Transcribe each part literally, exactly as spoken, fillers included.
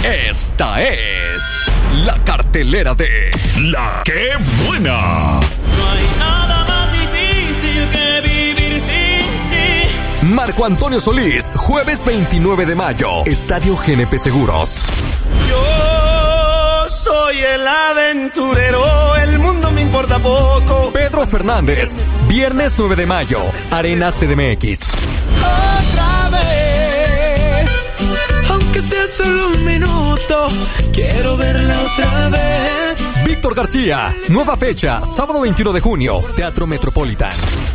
Esta es la cartelera de La Qué Buena. No hay nada más difícil que vivir sin ti. Marco Antonio Solís, jueves veintinueve de mayo, Estadio G N P Seguros. Yo soy el aventurero, el mundo me importa poco. Pedro Fernández, viernes nueve de mayo, Arena C D M X. Otra vez, aunque sea solo un minuto, quiero verla otra vez. Víctor García, nueva fecha, sábado veintiuno de junio, Teatro Metropolitan.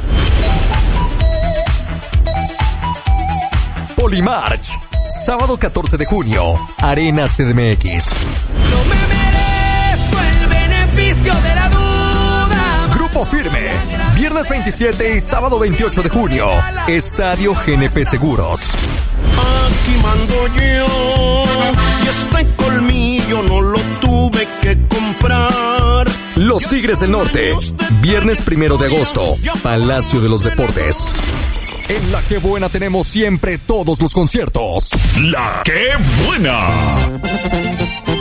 Polymarch, sábado catorce de junio, Arena C D M X. No me merezco el beneficio de la duda. Grupo Firme, viernes veintisiete y sábado veintiocho de junio, Estadio G N P Seguros. Aquí mando yo, y este colmillo no lo tuve que comprar. Los Tigres del Norte, viernes primero de agosto, Palacio de los Deportes. En La Qué Buena tenemos siempre todos los conciertos. La Qué Buena.